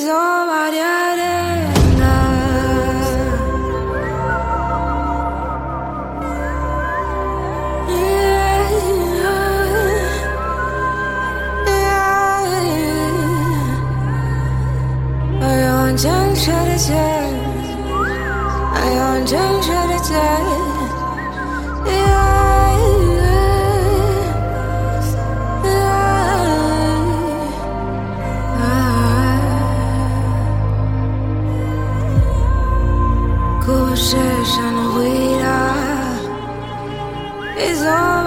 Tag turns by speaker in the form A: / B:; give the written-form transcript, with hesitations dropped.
A: isola di arena.正确的街，爱用正确的街。故事上的回答，一种。